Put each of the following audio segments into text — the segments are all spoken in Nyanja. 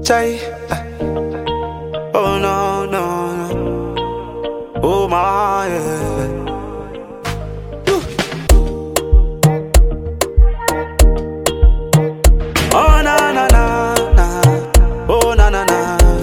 Chai. Oh no, no, no. Oh my, yeah. Oh na na na na. Oh na na na.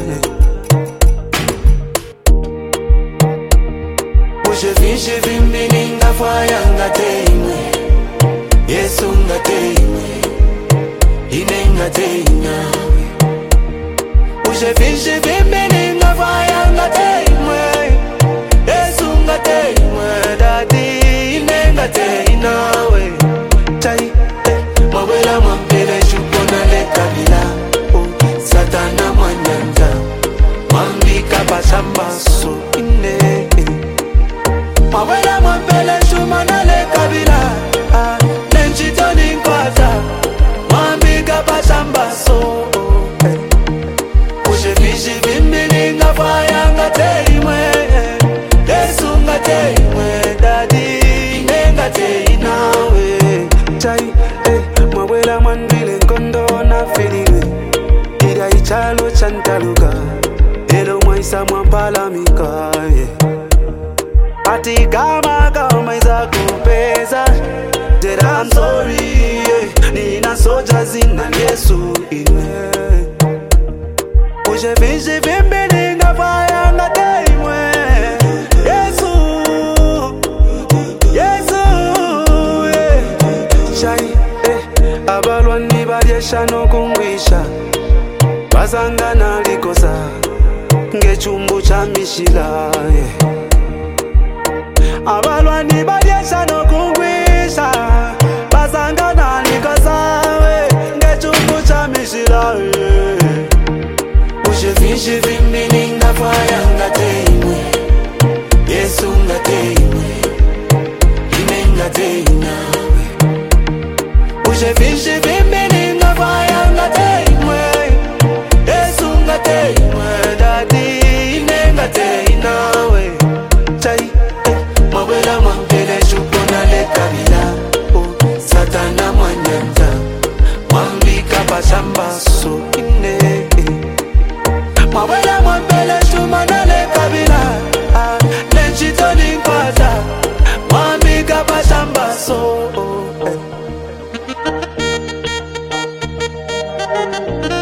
Ushe vimbini ngafaya ngateimwe. Yesu ngateimwe. Ine ngateimwe. Ushe vimbini ngafaya ngateimwe. Yesu ngateimwe. Dadi ine ngateinawe. Chai. Mawela mampele shukona le kabila. Satana mwanyanja. Mambika pasamba so ine. Mawela mampele shumana le kabila. Nenchitoni nkwata. Mambika pasamba so. Ushe vimbini ngafaya ngateimwe. Yesu ngateimwe. Dadi ine ngateinawe. Chai. Mawela mandile nkondo na filile. Ida ichalo chantaluka. Elo mwaisa mwampalamika. Ati kama iza kupeza. Did I'm sorry, yeah. Nina soja zina Yesu ine. Ushe vimbini ngafaya ngateimwe. Yesu, Yesu, yeah. Shai, abalwani balyesha nokungwisha. Bazangana likosa ngechumbu cha mishila, yeah. Abalwani balyesha nokungwisha. Bazangana likosa ngechumbu cha mishila, yeah. Ushe vimbini ngafaya ngateimwe. Yesu ngateimwe. Ine ngateinawe. Ushe vimbini ngafaya ngateimwe. Yesu ngateimwe. Dadi ine ngateinawe. Chai. Mawela mampele shukona le kabila. Satana mwanyanja. Mwambika pasamba so ine. Mawela mampele shumana le kabila. Nenchitoni nkwata. Mwambika pasamba so.